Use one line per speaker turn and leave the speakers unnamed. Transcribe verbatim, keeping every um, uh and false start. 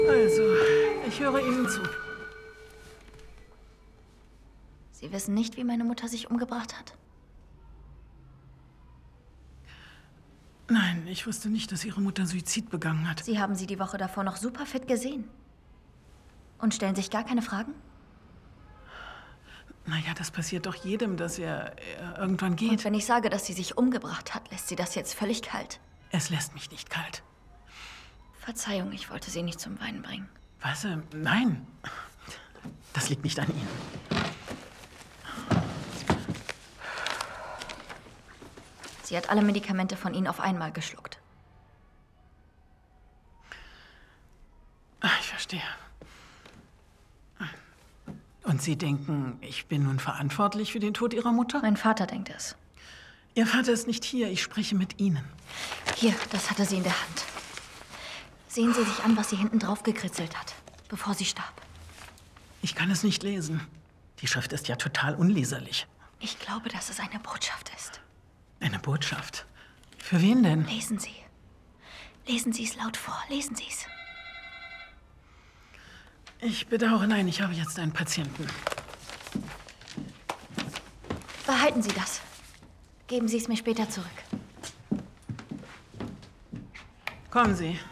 Also, ich höre Ihnen zu.
Sie wissen nicht, wie meine Mutter sich umgebracht hat?
Nein, ich wusste nicht, dass Ihre Mutter Suizid begangen hat.
Sie haben sie die Woche davor noch super fit gesehen. Und stellen sich gar keine Fragen?
Naja, das passiert doch jedem, dass er, er irgendwann geht.
Und wenn ich sage, dass sie sich umgebracht hat, lässt sie das jetzt völlig kalt.
Es lässt mich nicht kalt.
Verzeihung, ich wollte Sie nicht zum Weinen bringen.
Was? Äh, nein. Das liegt nicht an Ihnen.
Sie hat alle Medikamente von Ihnen auf einmal geschluckt.
Ah, ich verstehe. Und Sie denken, ich bin nun verantwortlich für den Tod Ihrer Mutter?
Mein Vater denkt es.
Ihr Vater ist nicht hier, ich spreche mit Ihnen.
Hier, das hatte sie in der Hand. Sehen Sie sich an, was sie hinten drauf gekritzelt hat, bevor sie starb.
Ich kann es nicht lesen. Die Schrift ist ja total unleserlich.
Ich glaube, dass es eine Botschaft ist.
Eine Botschaft? Für wen denn?
Lesen Sie. Lesen Sie es laut vor. Lesen Sie es.
Ich bedauere, nein, ich habe jetzt einen Patienten.
Behalten Sie das. Geben Sie es mir später zurück.
Kommen Sie,